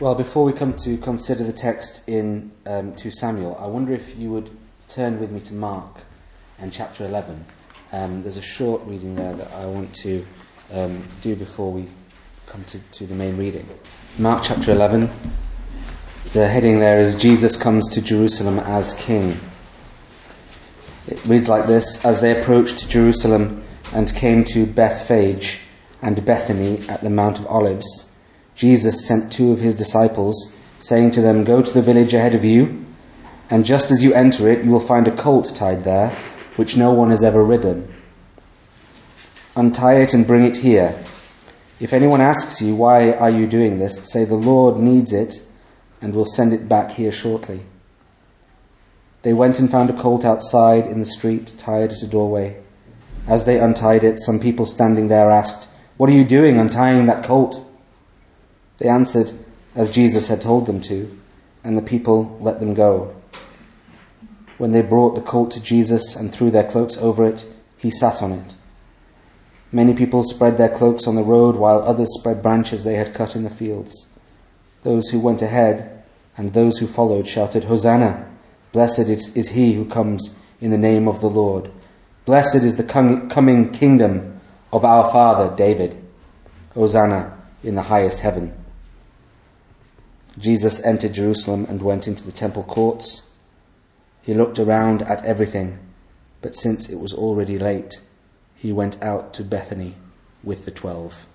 Well, before we come to consider the text in 2 Samuel, I wonder if you would turn with me to Mark and chapter 11. There's a short reading there that I want to do before we come to the main reading. Mark chapter 11, the heading there is Jesus comes to Jerusalem as King. It reads like this: As they approached Jerusalem and came to Bethphage and Bethany at the Mount of Olives, Jesus sent 2 of his disciples, saying to them, Go to the village ahead of you, and just as you enter it, you will find a colt tied there, which no one has ever ridden. Untie it and bring it here. If anyone asks you, Why are you doing this? Say, The Lord needs it, and will send it back here shortly. They went and found a colt outside in the street, tied at a doorway. As they untied it, some people standing there asked, What are you doing untying that colt? They answered as Jesus had told them to, and the people let them go. When they brought the colt to Jesus and threw their cloaks over it, he sat on it. Many people spread their cloaks on the road, while others spread branches they had cut in the fields. Those who went ahead and those who followed shouted, Hosanna! Blessed is he who comes in the name of the Lord. Blessed is the coming kingdom of our father David. Hosanna in the highest heaven. Jesus entered Jerusalem and went into the temple courts. He looked around at everything, but since it was already late, he went out to Bethany with the 12.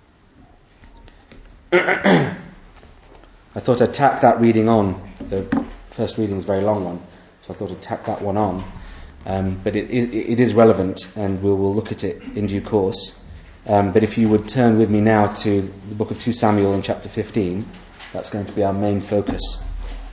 I thought I'd tack that reading on. The first reading is a very long one, so I thought I'd tack that one on. But it is relevant, and we'll look at it in due course. But if you would turn with me now to the book of 2 Samuel in chapter 15, that's going to be our main focus.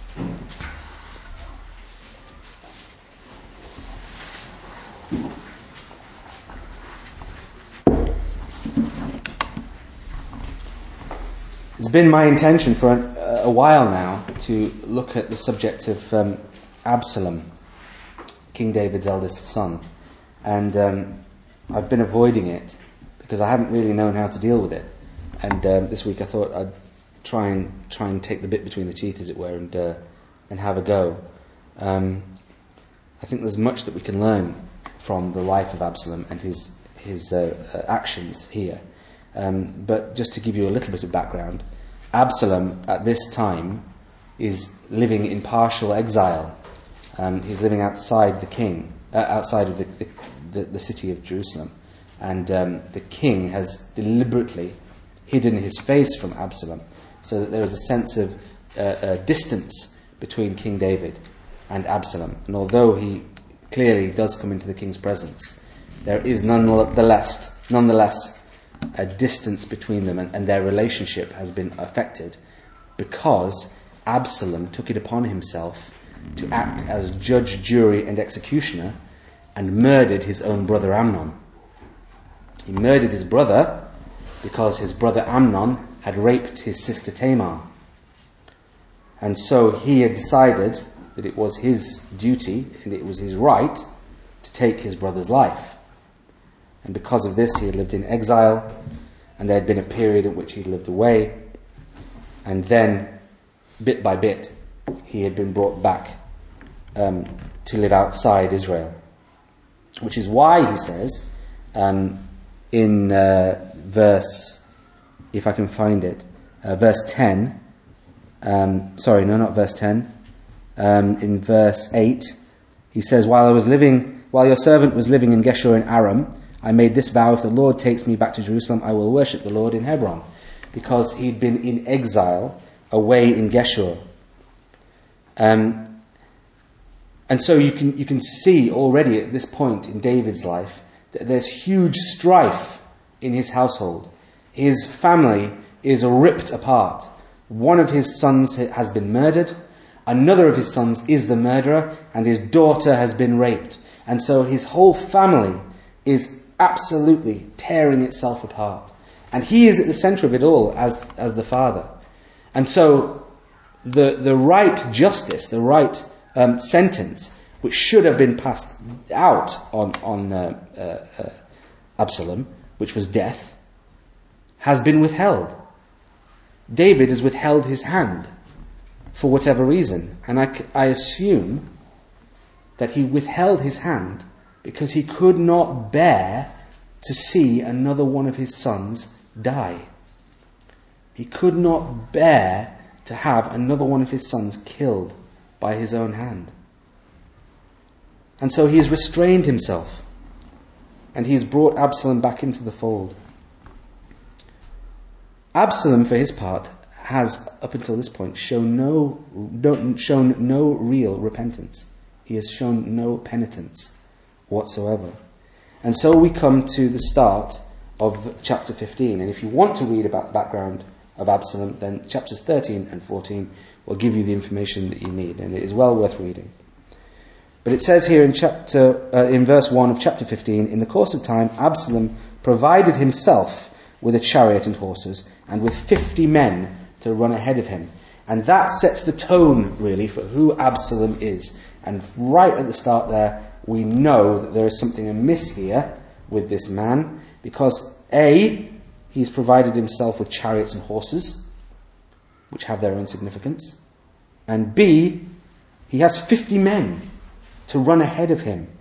It's been my intention for a while now to look at the subject of Absalom, King David's eldest son. And I've been avoiding it because I haven't really known how to deal with it. And this week I thought I'd try and take the bit between the teeth, as it were, and have a go. I think there's much that we can learn from the life of Absalom and his actions here. But just to give you a little bit of background, Absalom at this time is living in partial exile. He's living outside the king, outside of the city of Jerusalem, and the king has deliberately hidden his face from Absalom, so that there is a sense of distance between King David and Absalom. And although he clearly does come into the king's presence, there is nonetheless a distance between them, and their relationship has been affected because Absalom took it upon himself to act as judge, jury, and executioner and murdered his own brother Amnon. He murdered his brother because his brother Amnon had raped his sister Tamar. And so he had decided that it was his duty and it was his right to take his brother's life. And because of this, he had lived in exile, and there had been a period in which he lived away, and then, bit by bit, he had been brought back to live outside Israel. Which is why he says, in verse, if I can find it, verse 10, not verse 10, in verse 8, he says, While your servant was living in Geshur in Aram, I made this vow, if the Lord takes me back to Jerusalem, I will worship the Lord in Hebron. Because he'd been in exile away in Geshur. And so you can see already at this point in David's life that there's huge strife in his household. His family is ripped apart. One of his sons has been murdered. Another of his sons is the murderer, and his daughter has been raped. And so his whole family is absolutely tearing itself apart. And he is at the centre of it all as the father. And so the right justice, the right sentence, which should have been passed out on Absalom, which was death, has been withheld. David has withheld his hand for whatever reason. And I assume that he withheld his hand because he could not bear to see another one of his sons die. He could not bear to have another one of his sons killed by his own hand. And so he has restrained himself, and he's brought Absalom back into the fold. Absalom, for his part, has, up until this point, shown no real repentance. He has shown no penitence whatsoever. And so we come to the start of chapter 15. And if you want to read about the background of Absalom, then chapters 13 and 14 will give you the information that you need, and it is well worth reading. But it says here in verse 1 of chapter 15, in the course of time, Absalom provided himself with a chariot and horses, and with 50 men to run ahead of him. And that sets the tone, really, for who Absalom is. And right at the start there, we know that there is something amiss here with this man, because A, he's provided himself with chariots and horses, which have their own significance, and B, he has 50 men to run ahead of him.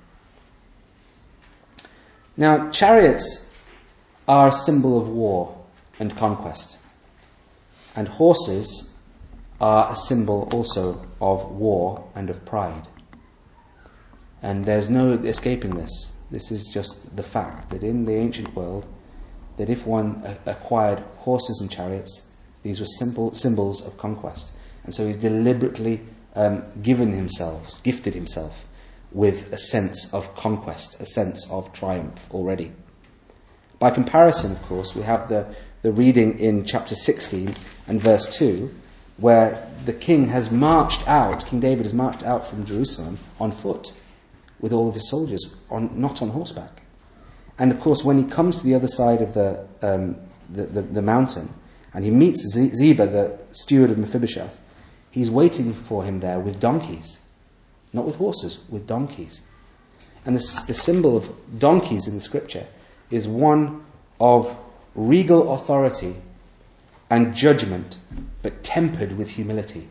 Now, chariots are a symbol of war and conquest, and horses are a symbol also of war and of pride. And there's no escaping this. This is just the fact that in the ancient world, that if one acquired horses and chariots, these were symbols of conquest. And so he's deliberately gifted himself with a sense of conquest, a sense of triumph already. By comparison, of course, we have the reading in chapter 16 and verse 2, where the king has marched out, King David has marched out from Jerusalem on foot with all of his soldiers, not on horseback. And of course, when he comes to the other side of the mountain, and he meets Ziba, the steward of Mephibosheth, he's waiting for him there with donkeys. Not with horses, with donkeys. And the symbol of donkeys in the scripture is one of regal authority and judgment, but tempered with humility.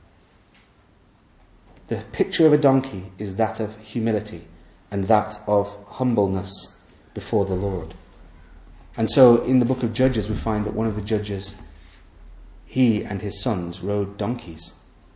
The picture of a donkey is that of humility and that of humbleness before the Lord. And so in the book of Judges we find that one of the judges, he and his sons rode donkeys.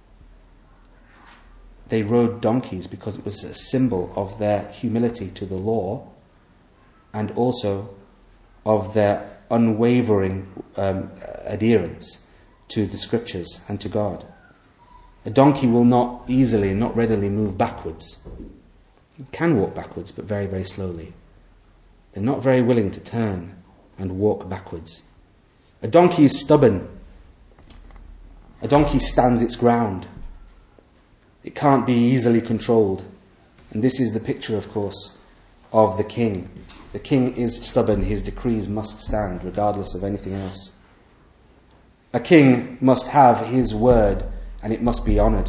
They rode donkeys because it was a symbol of their humility to the law and also of their unwavering adherence to the scriptures and to God. A donkey will not readily move backwards. It can walk backwards, but very, very slowly. They're not very willing to turn and walk backwards. A donkey is stubborn. A donkey stands its ground. It can't be easily controlled. And this is the picture, of course, of the king. The king is stubborn. His decrees must stand, regardless of anything else. A king must have his word, and it must be honoured.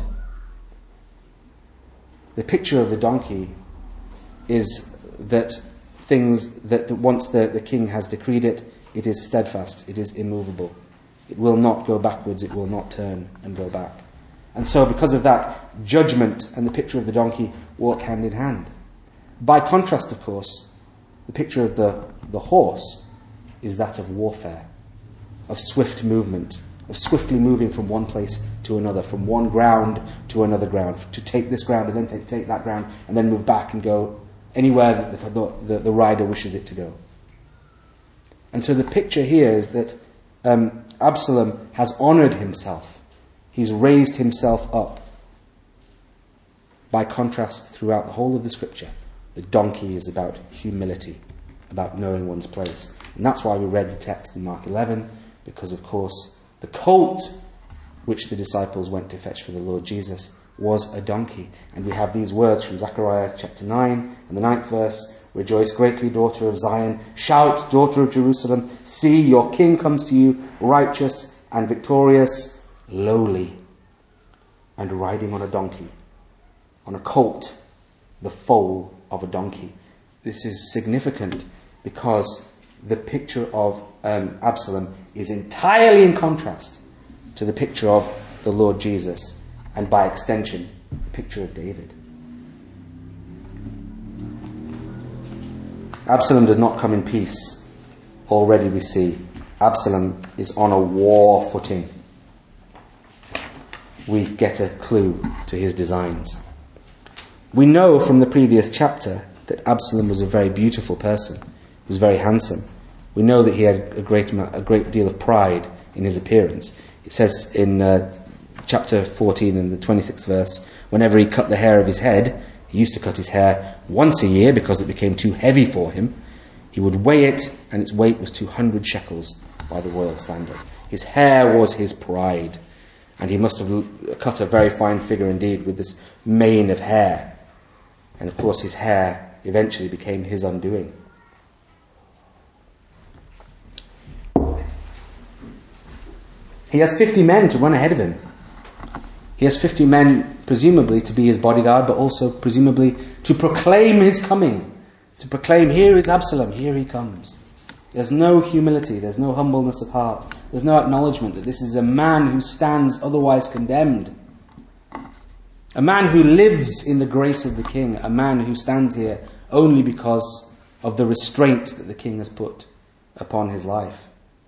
The picture of the donkey is that things that once the king has decreed it, it is steadfast, it is immovable. It will not go backwards, it will not turn and go back. And so because of that, judgment and the picture of the donkey walk hand in hand. By contrast, of course, the picture of the horse is that of warfare, of swift movement, of swiftly moving from one place to another, from one ground to another ground, to take this ground and then take that ground, and then move back and go anywhere that the rider wishes it to go. And so the picture here is that Absalom has honoured himself. He's raised himself up. By contrast, throughout the whole of the scripture, the donkey is about humility, about knowing one's place. And that's why we read the text in Mark 11, because of course the colt which the disciples went to fetch for the Lord Jesus was a donkey. And we have these words from Zechariah chapter 9 and the 9th verse: "Rejoice greatly, daughter of Zion. Shout, daughter of Jerusalem. See, your king comes to you, righteous and victorious, lowly, and riding on a donkey, on a colt, the foal of a donkey." This is significant because the picture of Absalom is entirely in contrast to the picture of the Lord Jesus, and by extension, the picture of David. Absalom does not come in peace. Already we see Absalom is on a war footing. We get a clue to his designs. We know from the previous chapter that Absalom was a very beautiful person. He was very handsome. We know that he had a great deal of pride in his appearance. It says in chapter 14 in the 26th verse, whenever he cut the hair of his head, he used to cut his hair once a year because it became too heavy for him. He would weigh it, and its weight was 200 shekels by the royal standard. His hair was his pride, and he must have cut a very fine figure indeed with this mane of hair. And of course his hair eventually became his undoing. He has 50 men to run ahead of him. He has 50 men, presumably, to be his bodyguard, but also, presumably, to proclaim his coming. To proclaim, here is Absalom, here he comes. There's no humility, there's no humbleness of heart. There's no acknowledgement that this is a man who stands otherwise condemned. A man who lives in the grace of the king. A man who stands here only because of the restraint that the king has put upon his life.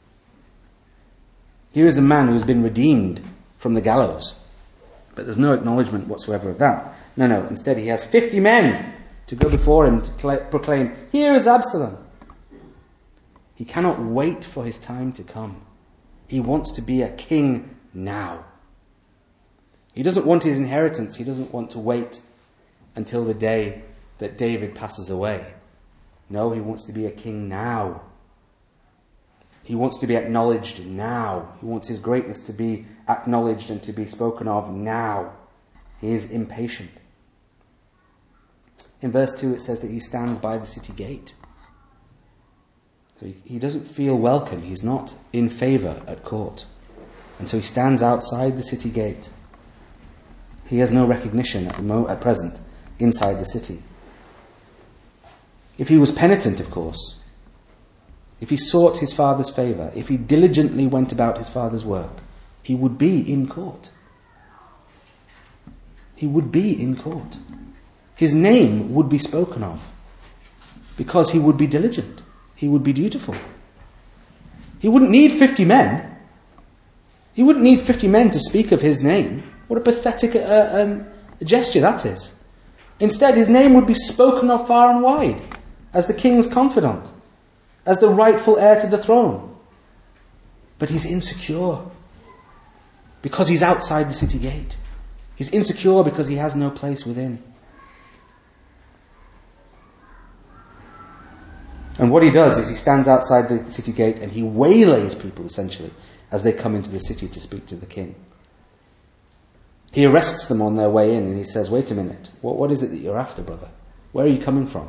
Here is a man who has been redeemed from the gallows. But there's no acknowledgement whatsoever of that. No. Instead he has 50 men to go before him to proclaim, here is Absalom. He cannot wait for his time to come. He wants to be a king now. He doesn't want his inheritance. He doesn't want to wait until the day that David passes away. No, he wants to be a king now. He wants to be acknowledged now. He wants his greatness to be acknowledged and to be spoken of now. He is impatient. In verse 2 it says that he stands by the city gate. So he doesn't feel welcome. He's not in favour at court. And so he stands outside the city gate. He has no recognition at present inside the city. If he was penitent, of course, if he sought his father's favour, if he diligently went about his father's work, he would be in court. He would be in court. His name would be spoken of because he would be diligent. He would be dutiful. He wouldn't need 50 men. He wouldn't need 50 men to speak of his name. What a pathetic gesture that is. Instead, his name would be spoken of far and wide as the king's confidant, as the rightful heir to the throne. But he's insecure because he's outside the city gate. He's insecure because he has no place within. And what he does is he stands outside the city gate and he waylays people, essentially, as they come into the city to speak to the king. He arrests them on their way in and he says, wait a minute, what is it that you're after, brother? Where are you coming from?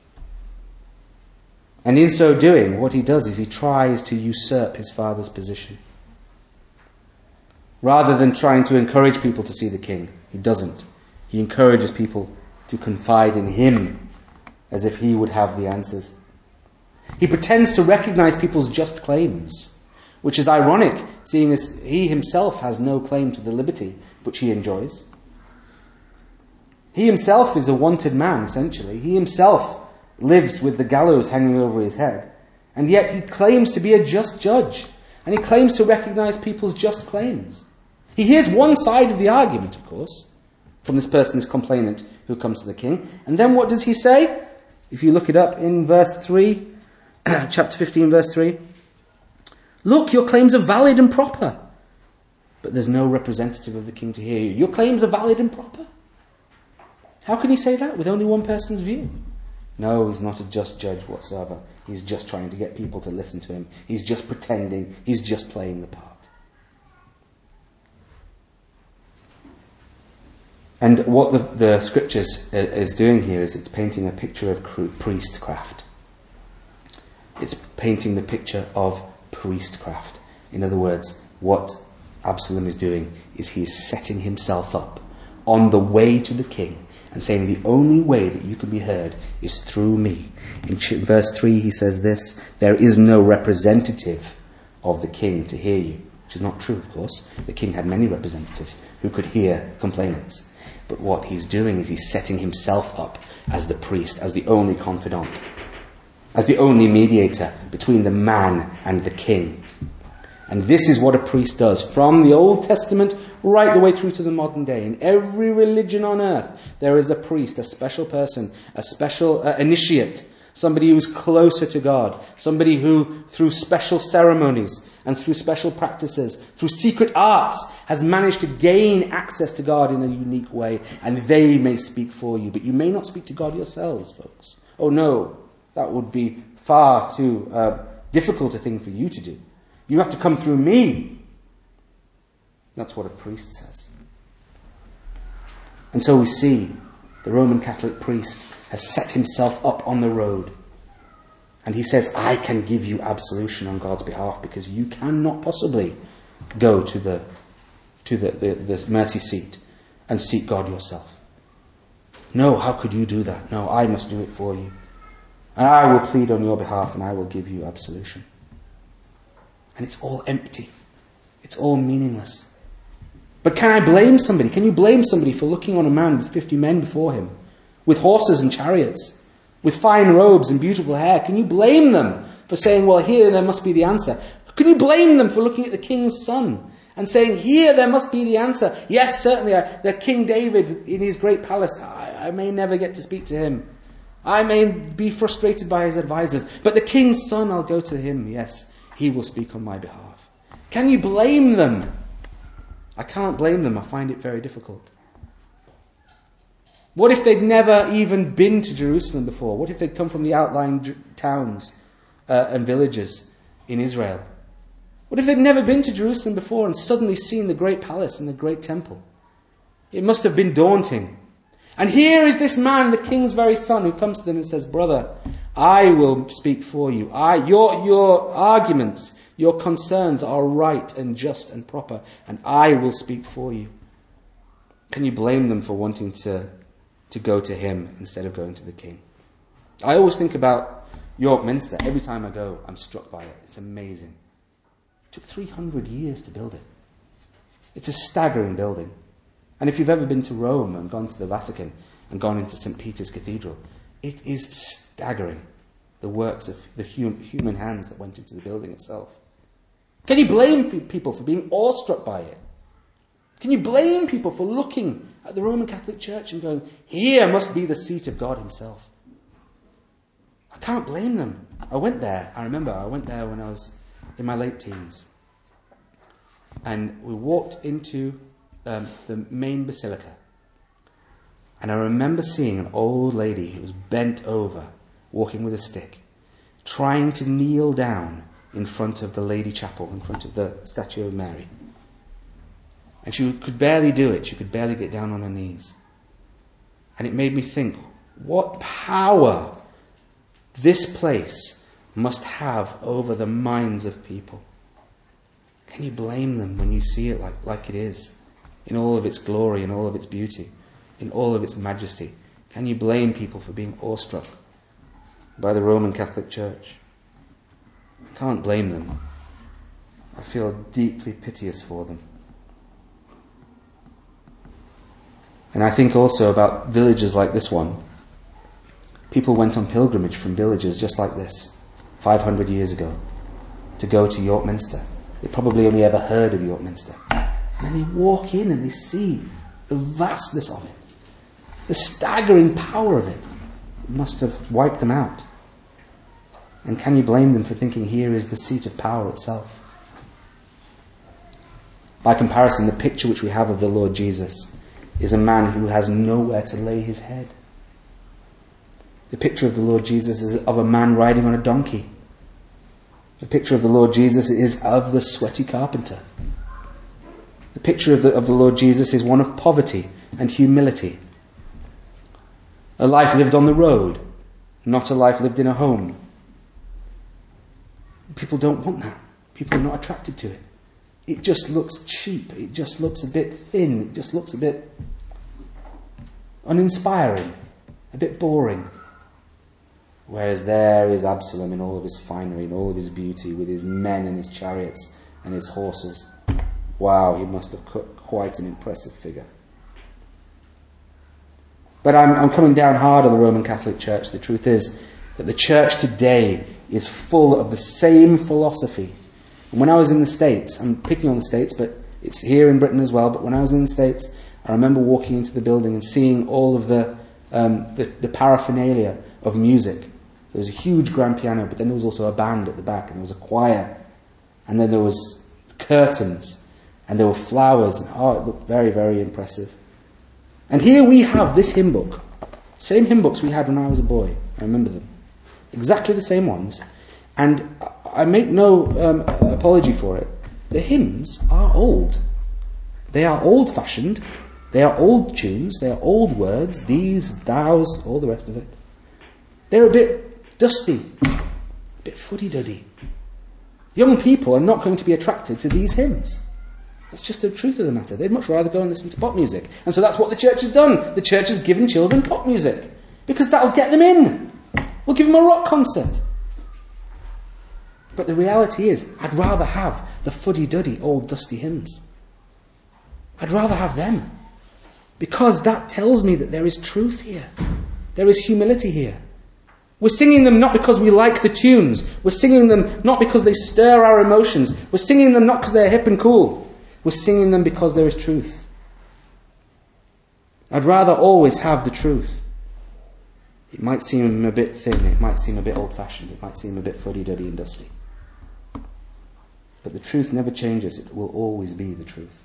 And in so doing, what he does is he tries to usurp his father's position. Rather than trying to encourage people to see the king, he doesn't. He encourages people to confide in him as if he would have the answers. He pretends to recognize people's just claims, which is ironic, seeing as he himself has no claim to the liberty which he enjoys. He himself is a wanted man, essentially. He himself lives with the gallows hanging over his head, and yet he claims to be a just judge, and he claims to recognize people's just claims. He hears one side of the argument, of course, from this person, this complainant who comes to the king, and then what does he say? If you look it up in verse 3, chapter 15, verse 3, look, your claims are valid and proper, but there's no representative of the king to hear you. Your claims are valid and proper. How can he say that with only one person's view? No, he's not a just judge whatsoever. He's just trying to get people to listen to him. He's just pretending. He's just playing the part. And what the scriptures is doing here is it's painting a picture of priestcraft. It's painting the picture of priestcraft. In other words, what Absalom is doing is he is setting himself up on the way to the king and saying the only way that you can be heard is through me. In verse 3 he says this, there is no representative of the king to hear you, which is not true, of course. The king had many representatives who could hear complainants. But what he's doing is he's setting himself up as the priest, as the only confidant, as the only mediator between the man and the king. And this is what a priest does from the Old Testament right the way through to the modern day. In every religion on earth, there is a priest, a special person, a special initiate, somebody who's closer to God, somebody who, through special ceremonies and through special practices, through secret arts, has managed to gain access to God in a unique way, and they may speak for you. But you may not speak to God yourselves, folks. Oh no, that would be far too difficult a thing for you to do. You have to come through me. That's what a priest says. And so we see the Roman Catholic priest has set himself up on the road. And he says, I can give you absolution on God's behalf because you cannot possibly go to the mercy seat and seek God yourself. No, how could you do that? No, I must do it for you. And I will plead on your behalf and I will give you absolution. And it's all empty. It's all meaningless. But can I blame somebody? Can you blame somebody for looking on a man with 50 men before him, with horses and chariots, with fine robes and beautiful hair? Can you blame them for saying, well, here there must be the answer? Can you blame them for looking at the king's son and saying, here there must be the answer? Yes, certainly, the King David in his great palace, I may never get to speak to him. I may be frustrated by his advisors, but the king's son, I'll go to him. Yes, he will speak on my behalf. Can you blame them? I can't blame them. I find it very difficult. What if they'd never even been to Jerusalem before? What if they'd come from the outlying towns and villages in Israel? What if they'd never been to Jerusalem before and suddenly seen the great palace and the great temple? It must have been daunting. And here is this man, the king's very son, who comes to them and says, brother, I will speak for you. Your arguments, your concerns are right and just and proper, and I will speak for you. Can you blame them for wanting to go to him instead of going to the king? I always think about York Minster. Every time I go, I'm struck by it. It's amazing. It took 300 years to build it. It's a staggering building. And if you've ever been to Rome and gone to the Vatican and gone into St. Peter's Cathedral, it is staggering, the works of the human hands that went into the building itself. Can you blame people for being awestruck by it? Can you blame people for looking at the Roman Catholic Church and going, here must be the seat of God himself? I can't blame them. I went there when I was in my late teens. And we walked into the main basilica. And I remember seeing an old lady who was bent over, walking with a stick, trying to kneel down in front of the Lady Chapel, in front of the statue of Mary. And she could barely do it. She could barely get down on her knees. And it made me think, what power this place must have over the minds of people. Can you blame them when you see it like it is, in all of its glory, in all of its beauty, in all of its majesty? Can you blame people for being awestruck by the Roman Catholic Church? I can't blame them. I feel deeply piteous for them. And I think also about villages like this one. People went on pilgrimage from villages just like this 500 years ago to go to York Minster. They probably only ever heard of York Minster. And then they walk in and they see the vastness of it, the staggering power of it. It must have wiped them out. And can you blame them for thinking here is the seat of power itself? By comparison, the picture which we have of the Lord Jesus is a man who has nowhere to lay his head. The picture of the Lord Jesus is of a man riding on a donkey. The picture of the Lord Jesus is of the sweaty carpenter. The picture of the Lord Jesus is one of poverty and humility. A life lived on the road, not a life lived in a home. People don't want that. People are not attracted to it. It just looks cheap. It just looks a bit thin. It just looks a bit uninspiring, a bit boring. Whereas there is Absalom in all of his finery, in all of his beauty, with his men and his chariots and his horses. Wow, he must have cut quite an impressive figure. But I'm coming down hard on the Roman Catholic Church. The truth is that the church today is full of the same philosophy. And when I was in the States, I'm picking on the States, but it's here in Britain as well, but when I was in the States, I remember walking into the building and seeing all of the paraphernalia of music. There was a huge grand piano, but then there was also a band at the back, and there was a choir, and then there was curtains, and there were flowers, and it looked very, very impressive. And here we have this hymn book, same hymn books we had when I was a boy. I remember them. Exactly the same ones. And I make no apology for it. The hymns are old. They are old-fashioned. They are old tunes. They are old words. These, thous, all the rest of it. They're a bit dusty. A bit fuddy-duddy. Young people are not going to be attracted to these hymns. That's just the truth of the matter. They'd much rather go and listen to pop music. And so that's what the church has done. The church has given children pop music. Because that'll get them in. We'll give them a rock concert. But the reality is, I'd rather have the fuddy-duddy old dusty hymns. I'd rather have them. Because that tells me that there is truth here. There is humility here. We're singing them not because we like the tunes. We're singing them not because they stir our emotions. We're singing them not because they're hip and cool. We're singing them because there is truth. I'd rather always have the truth. It might seem a bit thin. It might seem a bit old-fashioned. It might seem a bit fuddy-duddy and dusty. But the truth never changes. It will always be the truth.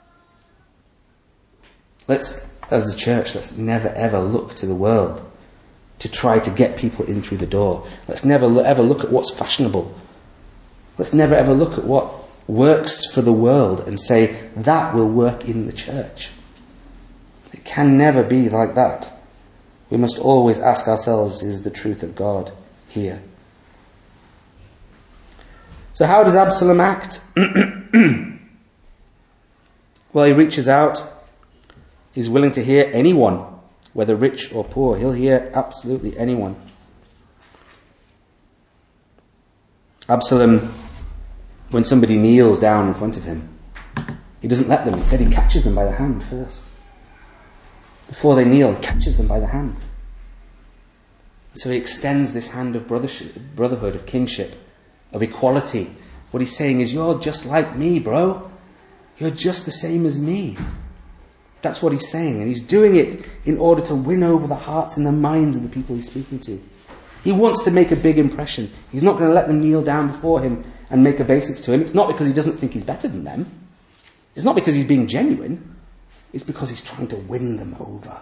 As a church, let's never ever look to the world to try to get people in through the door. Let's never ever look at what's fashionable. Let's never ever look at what works for the world and say, that will work in the church. It can never be like that. We must always ask ourselves, is the truth of God here? So how does Absalom act? Well, he reaches out. He's willing to hear anyone, whether rich or poor. He'll hear absolutely anyone. Absalom, when somebody kneels down in front of him, he doesn't let them. Instead, he catches them by the hand first. Before they kneel, he catches them by the hand. So he extends this hand of brotherhood, of kinship, of equality. What he's saying is, you're just like me, bro. You're just the same as me. That's what he's saying. And he's doing it in order to win over the hearts and the minds of the people he's speaking to. He wants to make a big impression. He's not going to let them kneel down before him and make obeisance to him. It's not because he doesn't think he's better than them. It's not because he's being genuine. It's because he's trying to win them over.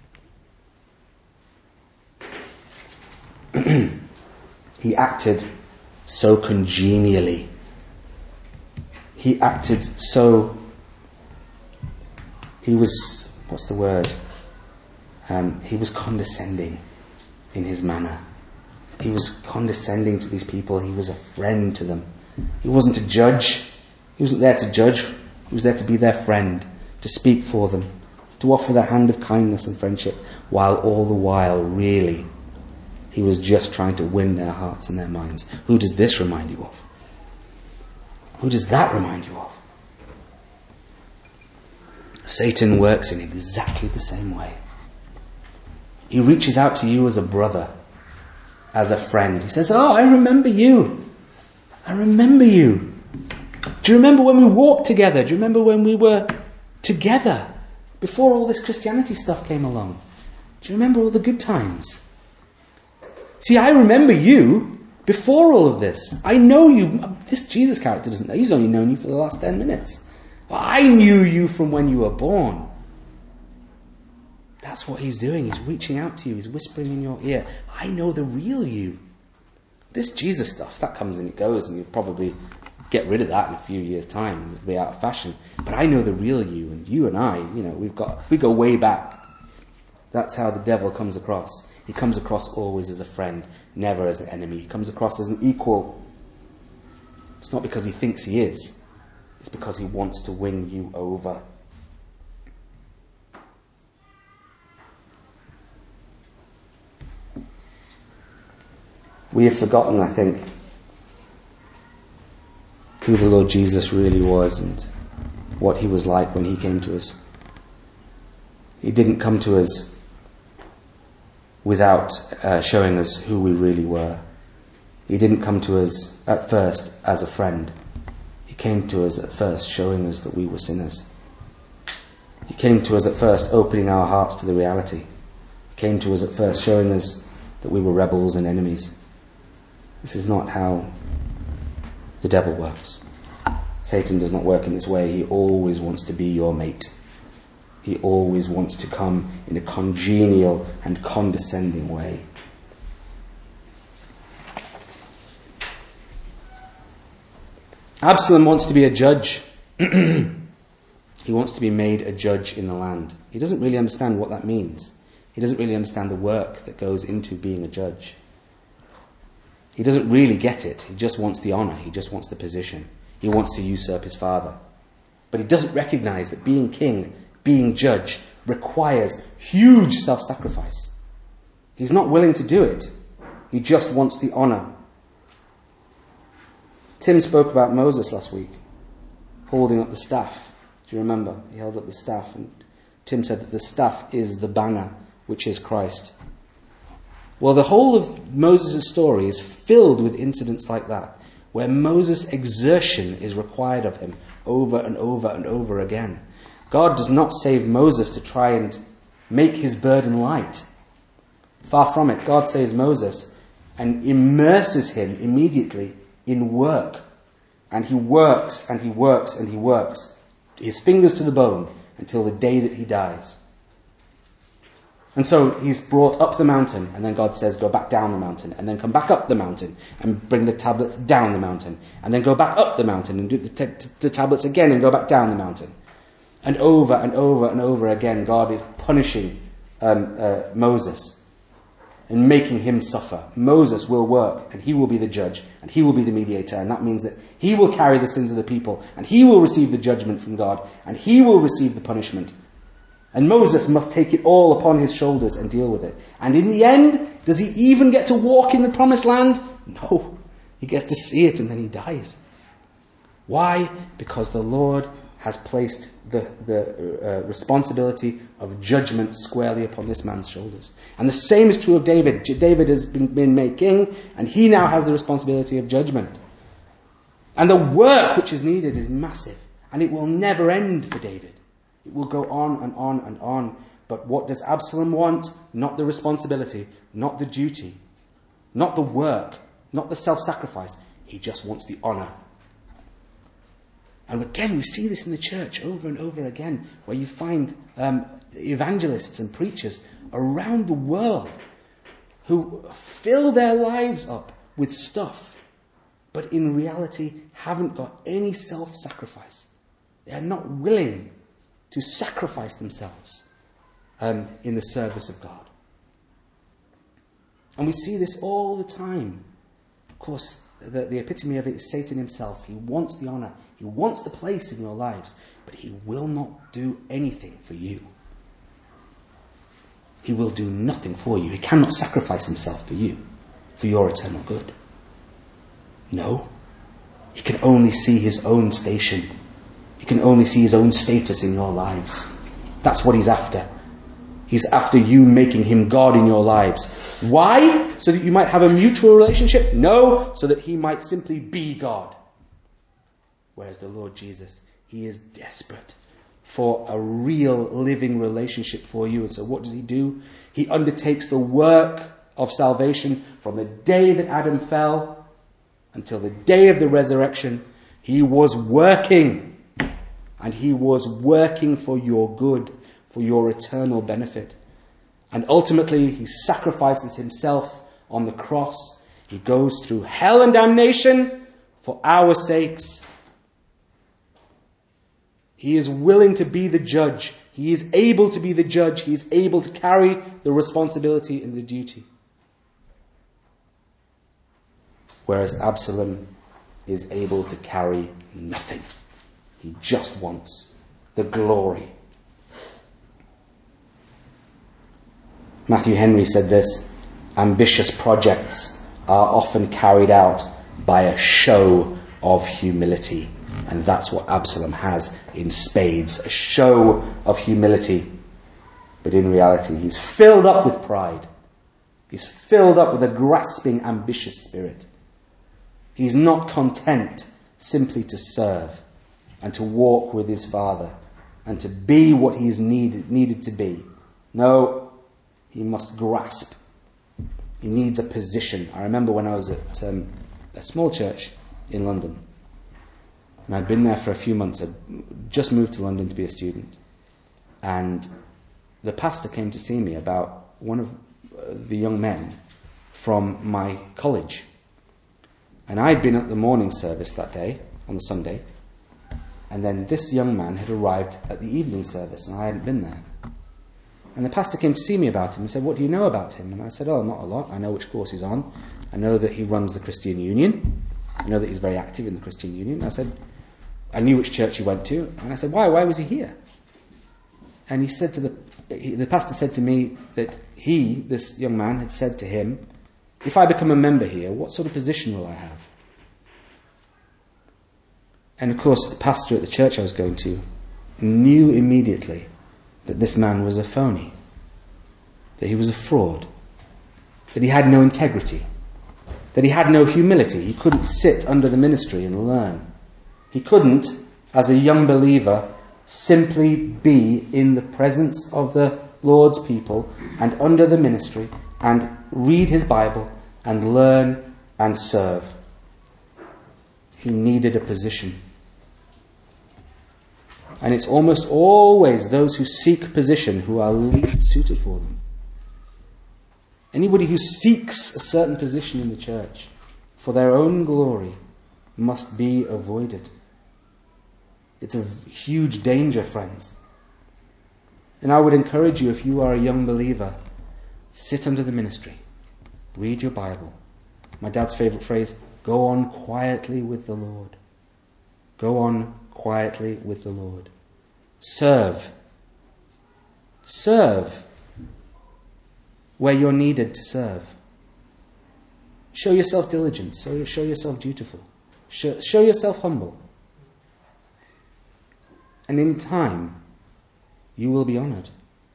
He acted so congenially. He acted so... He was... What's the word? He was condescending in his manner. He was condescending to these people. He was a friend to them. He wasn't a judge. He wasn't there to judge. He was there to be their friend, to speak for them, to offer their hand of kindness and friendship, while all the while, really, he was just trying to win their hearts and their minds. Who does this remind you of? Who does that remind you of? Satan works in exactly the same way. He reaches out to you as a brother, as a friend. He says, I remember you. I remember you. Do you remember when we walked together? Do you remember when we were together before all this Christianity stuff came along? Do you remember all the good times? See, I remember you before all of this. I know you. This Jesus character doesn't know. He's only known you for the last 10 minutes. I knew you from when you were born. That's what he's doing. He's reaching out to you. He's whispering in your ear. I know the real you. This Jesus stuff, that comes and it goes, and you'll probably get rid of that in a few years' time. It'll be out of fashion. But I know the real you, and you and I, we go way back. That's how the devil comes across. He comes across always as a friend, never as an enemy. He comes across as an equal. It's not because he thinks he is. It's because he wants to win you over. We have forgotten, I think, who the Lord Jesus really was and what he was like when he came to us. He didn't come to us without showing us who we really were. He didn't come to us at first as a friend. He came to us at first showing us that we were sinners. He came to us at first opening our hearts to the reality. He came to us at first showing us that we were rebels and enemies. This is not how the devil works. Satan does not work in this way. He always wants to be your mate. He always wants to come in a congenial and condescending way. Absalom wants to be a judge. He wants to be made a judge in the land. He doesn't really understand what that means. He doesn't really understand the work that goes into being a judge. He doesn't really get it. He just wants the honor. He just wants the position. He wants to usurp his father. But he doesn't recognize that being king, being judge, requires huge self-sacrifice. He's not willing to do it. He just wants the honor. Tim spoke about Moses last week, holding up the staff. Do you remember? He held up the staff, and Tim said that the staff is the banner, which is Christ. Well, the whole of Moses' story is filled with incidents like that, where Moses' exertion is required of him over and over and over again. God does not save Moses to try and make his burden light. Far from it. God saves Moses and immerses him immediately in work. And he works and he works and he works, his fingers to the bone, until the day that he dies. And so he's brought up the mountain, and then God says, go back down the mountain, and then come back up the mountain, and bring the tablets down the mountain, and then go back up the mountain, and do the tablets again, and go back down the mountain. And over and over and over again, God is punishing Moses and making him suffer. Moses will work, and he will be the judge, and he will be the mediator, and that means that he will carry the sins of the people, and he will receive the judgment from God, and he will receive the punishment. And Moses must take it all upon his shoulders and deal with it. And in the end, does he even get to walk in the promised land? No. He gets to see it and then he dies. Why? Because the Lord has placed the responsibility of judgment squarely upon this man's shoulders. And the same is true of David. David has been made king, and he now has the responsibility of judgment. And the work which is needed is massive, and it will never end for David. It will go on and on and on. But what does Absalom want? Not the responsibility, not the duty, not the work, not the self-sacrifice. He just wants the honor. And again, we see this in the church over and over again, where you find evangelists and preachers around the world who fill their lives up with stuff, but in reality haven't got any self-sacrifice. They are not willing to sacrifice themselves in the service of God. And we see this all the time. Of course, the epitome of it is Satan himself. He wants the honor. He wants the place in your lives, but he will not do anything for you. He will do nothing for you. He cannot sacrifice himself for you, for your eternal good. No. He can only see his own station. He can only see his own status in your lives. That's what he's after. He's after you making him God in your lives. Why? So that you might have a mutual relationship? No, so that he might simply be God. Whereas the Lord Jesus, he is desperate for a real living relationship for you. And so what does he do? He undertakes the work of salvation from the day that Adam fell until the day of the resurrection. He was working. And he was working for your good, for your eternal benefit. And ultimately, he sacrifices himself on the cross. He goes through hell and damnation for our sakes. He is willing to be the judge. He is able to be the judge. He is able to carry the responsibility and the duty. Whereas Absalom is able to carry nothing. He just wants the glory. Matthew Henry said this: ambitious projects are often carried out by a show of humility. And that's what Absalom has in spades, a show of humility. But in reality, he's filled up with pride. He's filled up with a grasping, ambitious spirit. He's not content simply to serve and to walk with his father and to be what he is needed to be. No, he must grasp. He needs a position. I remember when I was at a small church in London, and I'd been there for a few months. I'd just moved to London to be a student, and the pastor came to see me about one of the young men from my college. And I'd been at the morning service that day, on the Sunday, and then this young man had arrived at the evening service, and I hadn't been there. And the pastor came to see me about him and said, "What do you know about him?" And I said, "Oh, not a lot. I know which course he's on. I know that he runs the Christian Union. I know that he's very active in the Christian Union." And I said, I knew which church he went to. And I said, Why was he here? And he said to the pastor said to me that this young man, had said to him, "If I become a member here, what sort of position will I have?" And of course, the pastor at the church I was going to knew immediately that this man was a phony, that he was a fraud, that he had no integrity, that he had no humility. He couldn't sit under the ministry and learn. He couldn't, as a young believer, simply be in the presence of the Lord's people and under the ministry and read his Bible and learn and serve. He needed a position. And it's almost always those who seek position who are least suited for them. Anybody who seeks a certain position in the church for their own glory must be avoided. It's a huge danger, friends. And I would encourage you, if you are a young believer, sit under the ministry. Read your Bible. My dad's favourite phrase, go on quietly with the Lord. Go on quietly with the Lord. Serve. Serve where you're needed to serve. Show yourself diligent. Show yourself dutiful. Show yourself humble. And in time, you will be honoured.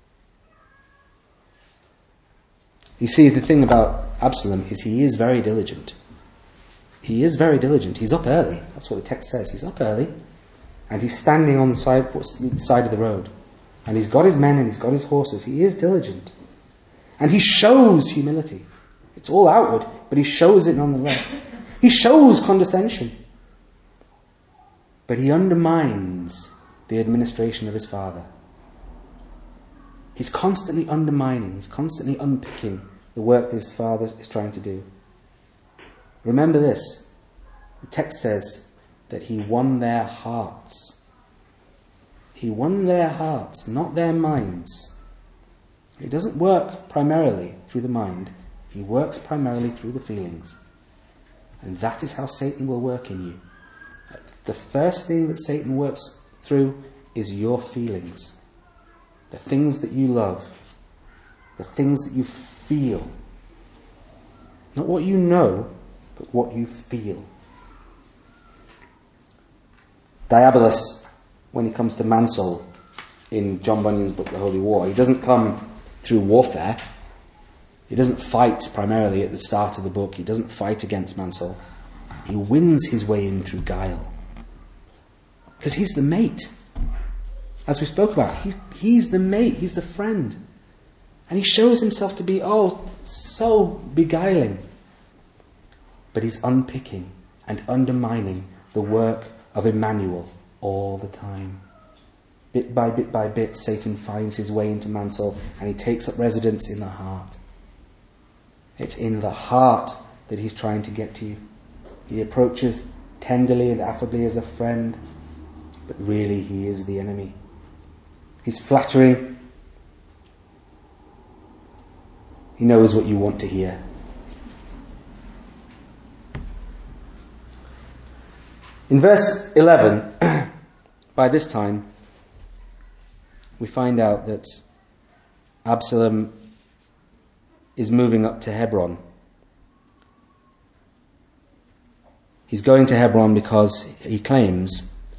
You see, the thing about Absalom is he is very diligent. He is very diligent. He's up early. That's what the text says. He's up early. And he's standing on the side of the road. And he's got his men and he's got his horses. He is diligent. And he shows humility. It's all outward, but he shows it nonetheless. He shows condescension. But he undermines the administration of his father. He's constantly undermining, he's constantly unpicking the work that his father is trying to do. Remember this, the text says that he won their hearts. He won their hearts, not their minds. He doesn't work primarily through the mind, he works primarily through the feelings. And that is how Satan will work in you. The first thing that Satan works through is your feelings. The things that you love. The things that you feel. Not what you know, but what you feel. Diabolus, when he comes to Mansoul in John Bunyan's book, The Holy War, he doesn't come through warfare. He doesn't fight primarily at the start of the book. He doesn't fight against Mansoul. He wins his way in through guile. Because he's the mate. As we spoke about, he's the mate, he's the friend. And he shows himself to be, so beguiling. But he's unpicking and undermining the work of Emmanuel all the time. Bit by bit, Satan finds his way into Mansoul and he takes up residence in the heart. It's in the heart that he's trying to get to you. He approaches tenderly and affably as a friend, but really he is the enemy. He's flattering. He knows what you want to hear. In verse 11, by this time, we find out that Absalom is moving up to Hebron. He's going to Hebron because he claims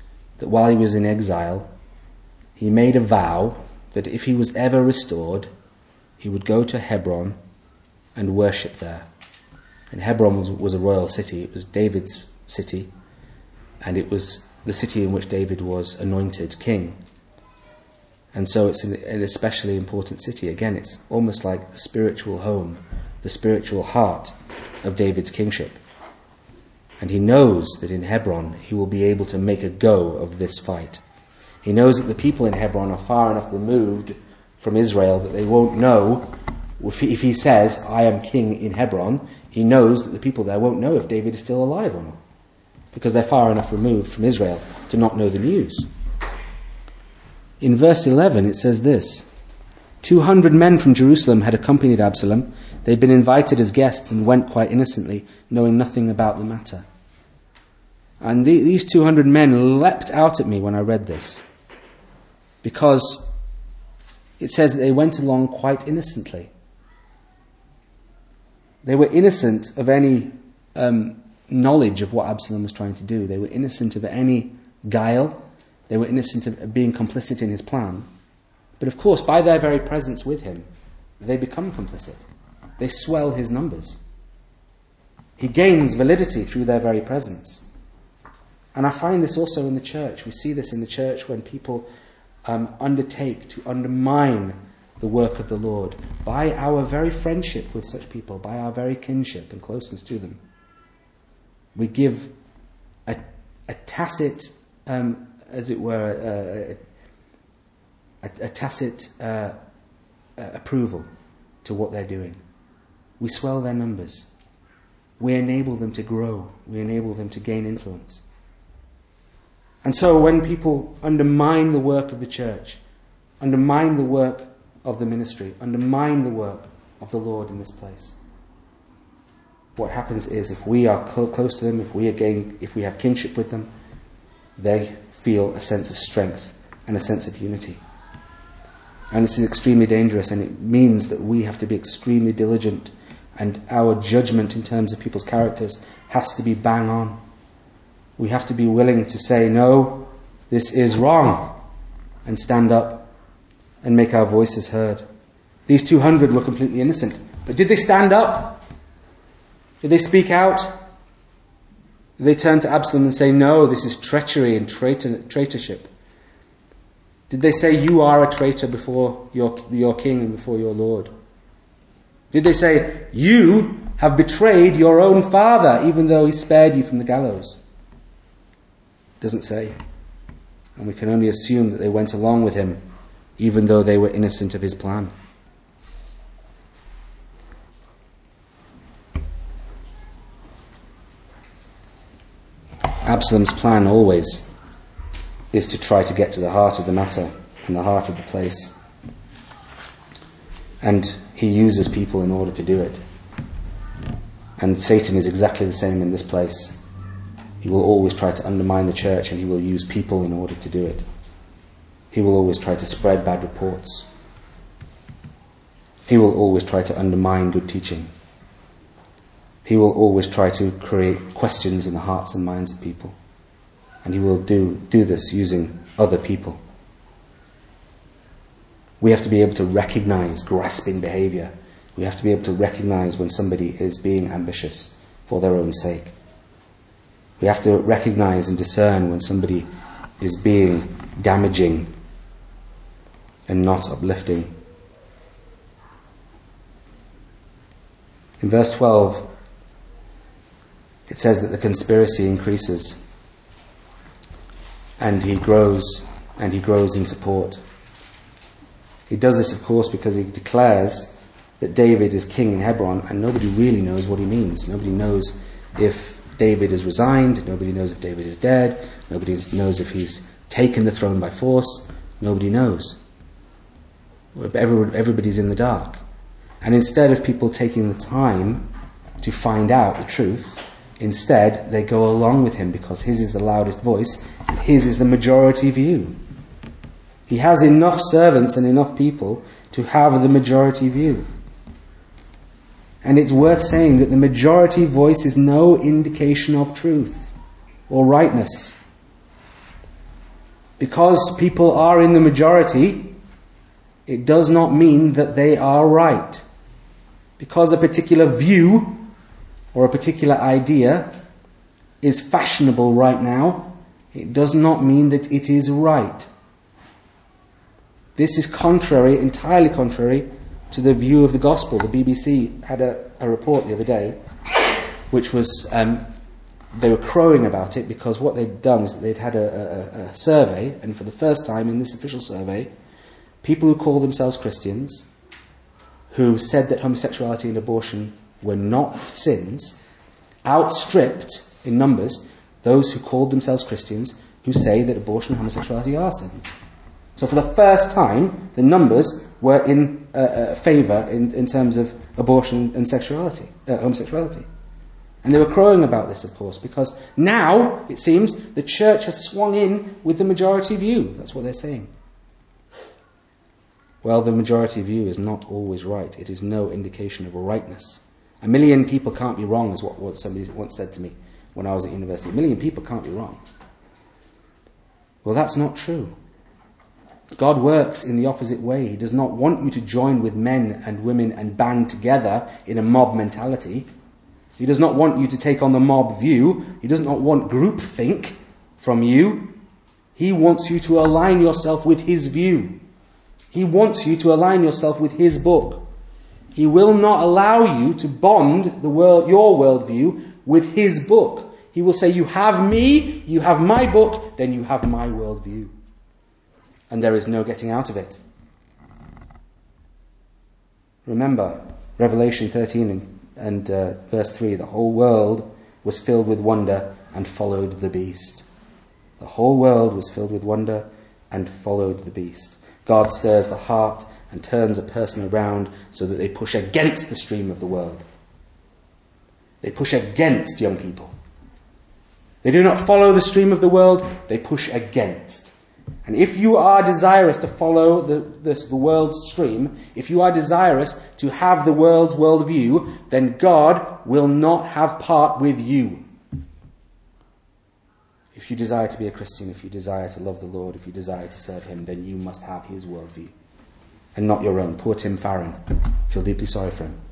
that while he was in exile, he made a vow that if he was ever restored, he would go to Hebron and worship there. And Hebron was a royal city. It was David's city, and it was the city in which David was anointed king. And so it's an especially important city. Again, it's almost like the spiritual home, the spiritual heart of David's kingship. And he knows that in Hebron he will be able to make a go of this fight. He knows that the people in Hebron are far enough removed from Israel that they won't know. If he says, I am king in Hebron, he knows that the people there won't know if David is still alive or not, because they're far enough removed from Israel to not know the news. In verse 11 it says this: 200 men from Jerusalem had accompanied Absalom. They'd been invited as guests and went quite innocently, knowing nothing about the matter. And these 200 men leapt out at me when I read this, because it says that they went along quite innocently. They were innocent of any knowledge of what Absalom was trying to do. They were innocent of any guile. They were innocent of being complicit in his plan. But of course, by their very presence with him, they become complicit. They swell his numbers. He gains validity through their very presence. And I find this also in the church. We see this in the church when people undertake to undermine the work of the Lord by our very friendship with such people, by our very kinship and closeness to them. We give a tacit, as it were, a tacit approval to what they're doing. We swell their numbers. We enable them to grow. We enable them to gain influence. And so when people undermine the work of the church, undermine the work of the ministry, undermine the work of the Lord in this place, what happens is, if we are close to them, if we have kinship with them, they feel a sense of strength and a sense of unity. And this is extremely dangerous, and it means that we have to be extremely diligent, and our judgment in terms of people's characters has to be bang on. We have to be willing to say, no, this is wrong, and stand up and make our voices heard. These 200 were completely innocent, but did they stand up? Did they speak out? Did they turn to Absalom and say, no, this is treachery and traitorship? Did they say, you are a traitor before your king and before your Lord? Did they say, you have betrayed your own father, even though he spared you from the gallows? It doesn't say. And we can only assume that they went along with him, even though they were innocent of his plan. Absalom's plan always is to try to get to the heart of the matter and the heart of the place. And he uses people in order to do it. And Satan is exactly the same in this place. He will always try to undermine the church, and he will use people in order to do it. He will always try to spread bad reports. He will always try to undermine good teaching. He will always try to create questions in the hearts and minds of people. And he will do this using other people. We have to be able to recognize grasping behavior. We have to be able to recognize when somebody is being ambitious for their own sake. We have to recognize and discern when somebody is being damaging and not uplifting. In verse 12, it says that the conspiracy increases, and he grows in support. He does this, of course, because he declares that David is king in Hebron, and nobody really knows what he means. Nobody knows if David has resigned. Nobody knows if David is dead. Nobody knows if he's taken the throne by force. Nobody knows. Everybody's in the dark. And instead of people taking the time to find out the truth, instead they go along with him because his is the loudest voice and his is the majority view. He has enough servants and enough people to have the majority view. And it's worth saying that the majority voice is no indication of truth or rightness. Because people are in the majority, it does not mean that they are right. Because a particular view or a particular idea is fashionable right now, it does not mean that it is right. This is contrary, entirely contrary, to the view of the gospel. The BBC had a report the other day, which was, they were crowing about it because what they'd done is that they'd had a survey, and for the first time in this official survey, people who call themselves Christians, who said that homosexuality and abortion were not sins, outstripped in numbers those who called themselves Christians who say that abortion and homosexuality are sins. So for the first time, the numbers were in favour in terms of abortion and homosexuality. And they were crowing about this, of course, because now, it seems, the church has swung in with the majority view. That's what they're saying. Well, the majority view is not always right. It is no indication of rightness. 1 million people can't be wrong, is what somebody once said to me when I was at university. 1 million people can't be wrong. Well, that's not true. God works in the opposite way. He does not want you to join with men and women and band together in a mob mentality. He does not want you to take on the mob view. He does not want groupthink from you. He wants you to align yourself with his view. He wants you to align yourself with his book. He will not allow you to bond your worldview with his book. He will say, you have me, you have my book, then you have my worldview. And there is no getting out of it. Remember, Revelation 13 and verse 3, the whole world was filled with wonder and followed the beast. The whole world was filled with wonder and followed the beast. God stirs the heart and turns a person around so that they push against the stream of the world. They push against young people. They do not follow the stream of the world, they push against. And if you are desirous to follow the world's stream, if you are desirous to have the world's worldview, then God will not have part with you. If you desire to be a Christian, if you desire to love the Lord, if you desire to serve him, then you must have his worldview and not your own. Poor Tim Farron. I feel deeply sorry for him.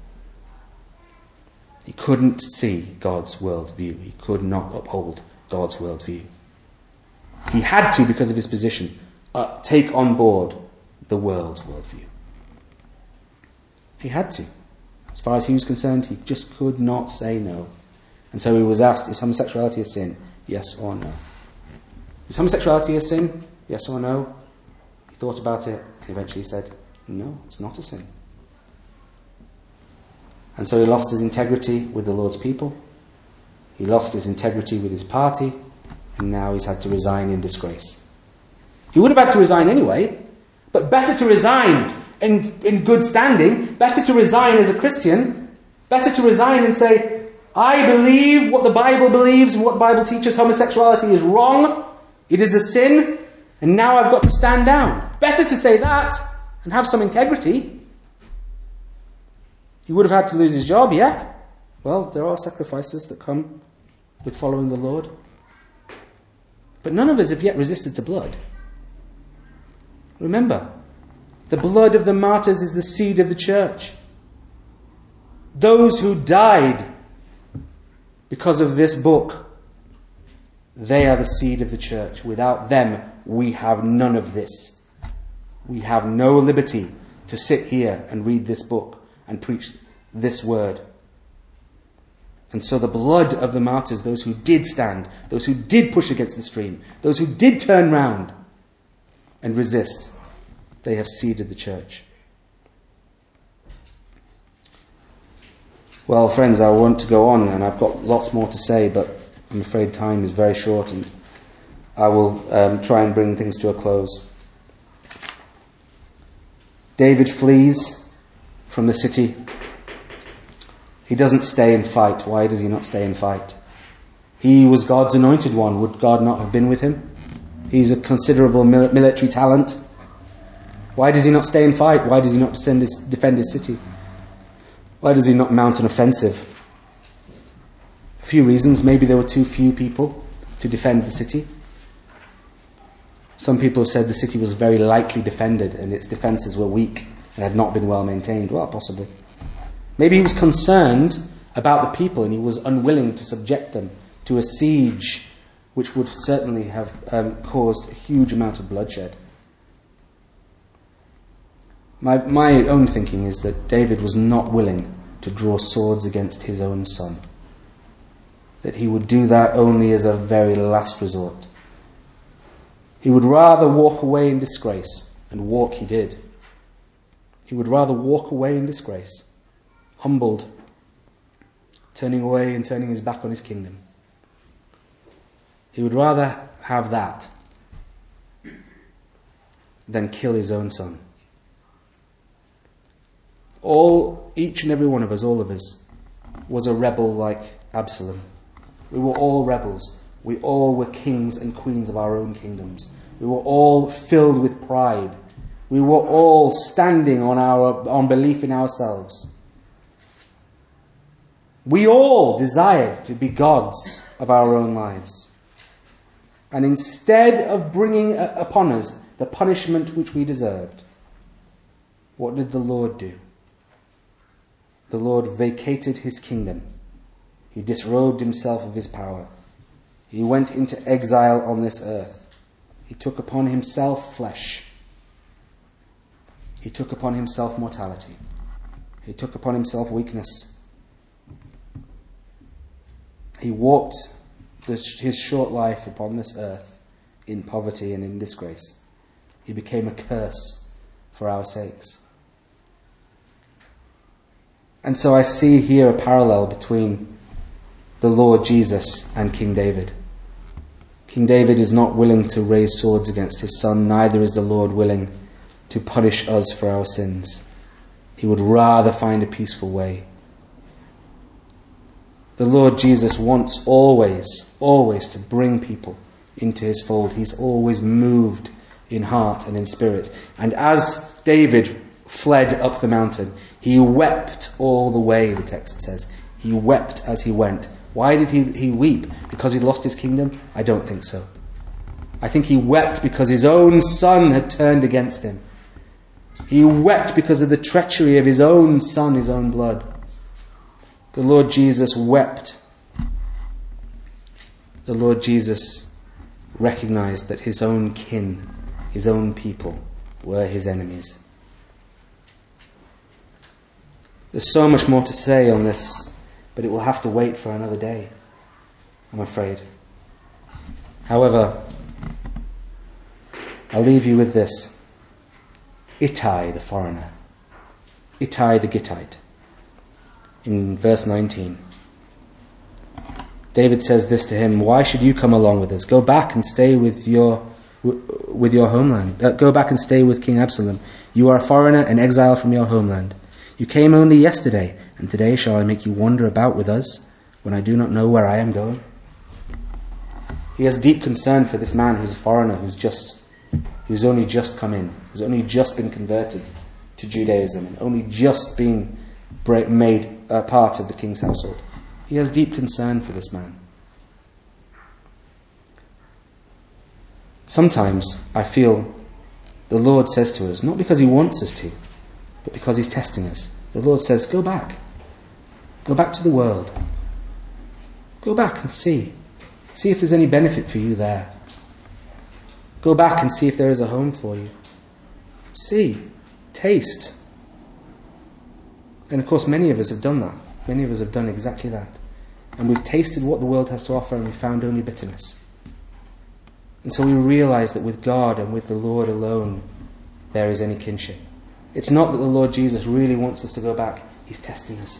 He couldn't see God's worldview. He could not uphold God's worldview. He had to, because of his position, take on board the world's worldview. He had to. As far as he was concerned, he just could not say no. And so he was asked, is homosexuality a sin? Yes or no? Is homosexuality a sin? Yes or no? He thought about it and eventually said, no, it's not a sin. And so he lost his integrity with the Lord's people. He lost his integrity with his party. And now he's had to resign in disgrace. He would have had to resign anyway, but better to resign in good standing, better to resign as a Christian, better to resign and say, I believe what the Bible believes and what the Bible teaches. Homosexuality is wrong. It is a sin. And now I've got to stand down. Better to say that and have some integrity. He would have had to lose his job, yeah? Well, there are sacrifices that come with following the Lord. But none of us have yet resisted to blood. Remember, the blood of the martyrs is the seed of the church. Those who died because of this book, they are the seed of the church. Without them, we have none of this. We have no liberty to sit here and read this book and preach this word. And so the blood of the martyrs, those who did stand, those who did push against the stream, those who did turn round and resist, they have seeded the church. Well, friends, I want to go on, and I've got lots more to say, but I'm afraid time is very short, and I will try and bring things to a close. David flees from the city. He doesn't stay and fight. Why does he not stay and fight? He was God's anointed one. Would God not have been with him? He's a considerable military talent. Why does he not stay and fight? Why does he not defend his city? Why does he not mount an offensive? A few reasons. Maybe there were too few people to defend the city. Some people have said the city was very lightly defended and its defences were weak and had not been well maintained. Well, possibly. Maybe he was concerned about the people and he was unwilling to subject them to a siege which would certainly have caused a huge amount of bloodshed. My own thinking is that David was not willing to draw swords against his own son. That he would do that only as a very last resort. He would rather walk away in disgrace, and walk he did. He would rather walk away in disgrace, humbled, turning away and turning his back on his kingdom. He would rather have that than kill his own son. Each and every one of us, all of us, was a rebel like Absalom. We were all rebels. We all were kings and queens of our own kingdoms. We were all filled with pride. We were all standing on belief in ourselves. We all desired to be gods of our own lives. And instead of bringing upon us the punishment which we deserved, what did the Lord do? The Lord vacated his kingdom. He disrobed himself of his power. He went into exile on this earth. He took upon himself flesh. He took upon himself mortality. He took upon himself weakness. He walked his short life upon this earth in poverty and in disgrace. He became a curse for our sakes. And so I see here a parallel between the Lord Jesus and King David. King David is not willing to raise swords against his son, neither is the Lord willing to punish us for our sins. He would rather find a peaceful way. The Lord Jesus wants always to bring people into his fold. He's always moved in heart and in spirit. And as David fled up the mountain, he wept all the way, the text says. He wept as he went. Why did he weep? Because he lost his kingdom? I don't think so. I think he wept because his own son had turned against him. He wept because of the treachery of his own son, his own blood. The Lord Jesus wept. The Lord Jesus recognized that his own kin, his own people, were his enemies. There's so much more to say on this, but it will have to wait for another day, I'm afraid. However, I'll leave you with this. Ittai the foreigner, Ittai the Gittite, in verse 19. David says this to him: "Why should you come along with us? Go back and stay with your homeland. Go back and stay with King Absalom. You are a foreigner and exile from your homeland. You came only yesterday, and today shall I make you wander about with us, when I do not know where I am going?" He has deep concern for this man who's a foreigner, who's only just come in, who's only just been converted to Judaism, and only just been made a part of the king's household. He has deep concern for this man. Sometimes I feel the Lord says to us, not because he wants us to, but because he's testing us. The Lord says, go back. Go back to the world. Go back and see. See if there's any benefit for you there. Go back and see if there is a home for you. See. Taste. And of course many of us have done that. Many of us have done exactly that. And we've tasted what the world has to offer and we found only bitterness. And so we realize that with God and with the Lord alone there is any kinship. It's not that the Lord Jesus really wants us to go back. He's testing us.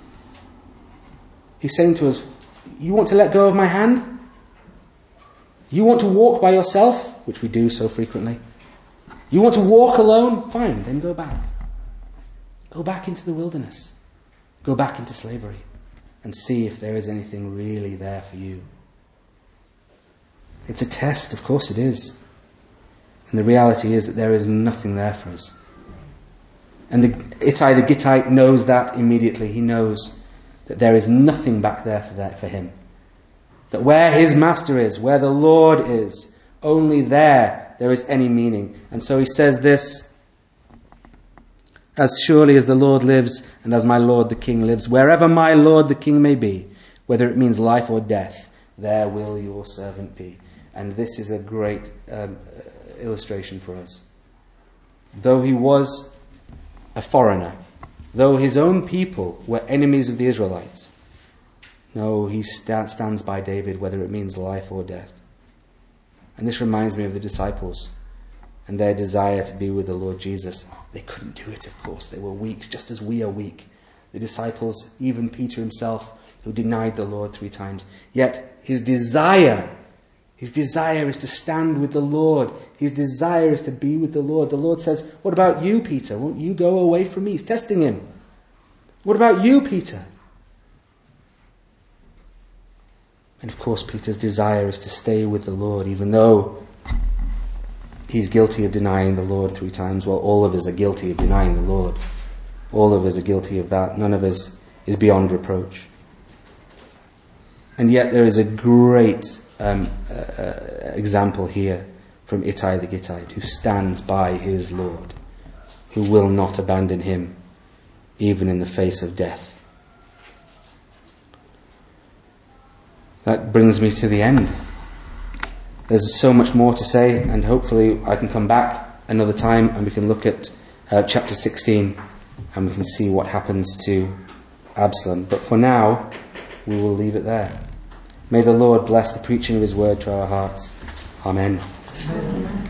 He's saying to us, you want to let go of my hand? You want to walk by yourself? Which we do so frequently. You want to walk alone? Fine, then go back. Go back into the wilderness. Go back into slavery. And see if there is anything really there for you. It's a test, of course it is. And the reality is that there is nothing there for us. And Ittai the Gittite knows that immediately. He knows that there is nothing back there for him. That where his master is, where the Lord is, Only there is any meaning. And so he says this: as surely as the Lord lives, and as my Lord the King lives, wherever my Lord the King may be, whether it means life or death, there will your servant be. And this is a great illustration for us. Though he was a foreigner, though his own people were enemies of the Israelites, no, he stands by David, whether it means life or death. And this reminds me of the disciples and their desire to be with the Lord Jesus. They couldn't do it, of course. They were weak, just as we are weak. The disciples, even Peter himself, who denied the Lord 3 times. Yet his desire is to stand with the Lord. His desire is to be with the Lord. The Lord says, what about you, Peter? Won't you go away from me? He's testing him. What about you, Peter? And of course, Peter's desire is to stay with the Lord, even though he's guilty of denying the Lord 3 times. Well, all of us are guilty of denying the Lord. All of us are guilty of that. None of us is beyond reproach. And yet there is a great example here from Ittai the Gittite, who stands by his Lord, who will not abandon him, even in the face of death. That brings me to the end. There's so much more to say, and hopefully I can come back another time and we can look at chapter 16 and we can see what happens to Absalom. But for now, we will leave it there. May the Lord bless the preaching of his word to our hearts. Amen.